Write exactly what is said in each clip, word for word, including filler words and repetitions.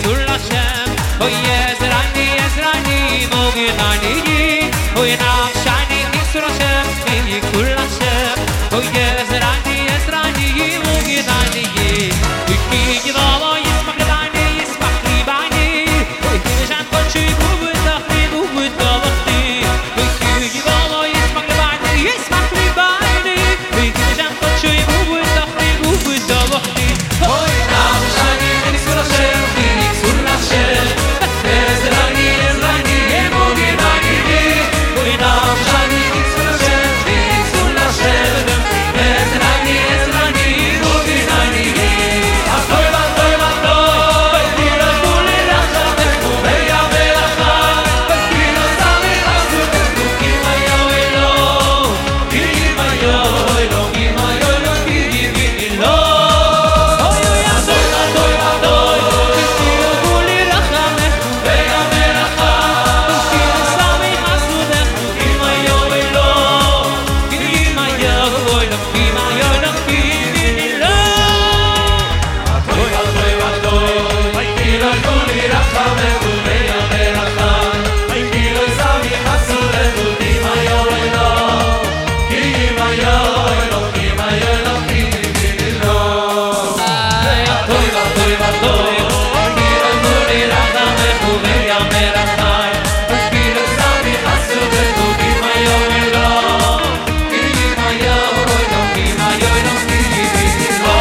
Sul Hashem, oh Yezrani, Yezrani, Moginani, oh Yenachshani, Yisur Hashem, Yikul Hashem, oh Yezrani, Yezrani, Moginani, Yiki Yivalo, Yismach Lebani, Yismach Libani, oh Yishan Kochi, Bubudachni, Bubudavachni, Yiki Yivalo, Yismach Lebani, Yismach Libani, Yishan Kochi, Bubudachni, Bubudavachni, oh Yenachshani, Yisur Hashem, Yisur Hashem, Yezrani, Yezrani, Moginani, oh Yenachshani, Yisur Hashem, Yisur Hashem, Yezrani, Yezrani, Moginani, Atoy, Atoy, Atoy, Tira Kuli Rachamenu, Veya Melacha, Tira Sami Asumenu, Kimayo Elo, Kimayo Elo, Kimayo Elo, Kimayo Atoy, Atoy, Atoy, Tira Kuli Rachamenu, Veya Melacha, Tira Sami Asumenu, Kimayo Elo, Kimayo Elo, Kimayo Elo, Kimayo Atoy, Atoy, Atoy, Tira Kuli Rachamenu, Veya Melacha, Tira Sami Asumenu, Kimayo Elo, Kimayo Elo, Kimayo Elo, Kimayo Atoy, Atoy, Atoy, Tira Kuli Rachamenu, Veya Melacha, Tira Sami Asumenu, Kimayo Elo, Kimayo Elo, Kimayo Elo, Kimayo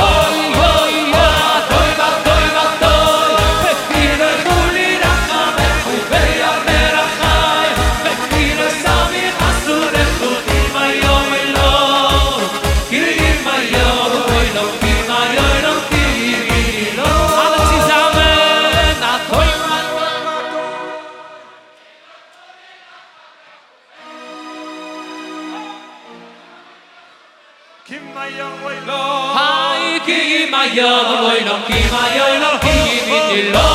Atoy, Atoy, Atoy, Tira Kuli Rachamenu, Veya Melacha, Tira Sami Asumenu, Kimayo Elo, Kimayo Elo, Kimayo Elo, Kimayo Alle zusammen, Atoy, Hai Kimayo Elo, Kimayo Elo, Kimayo Elo.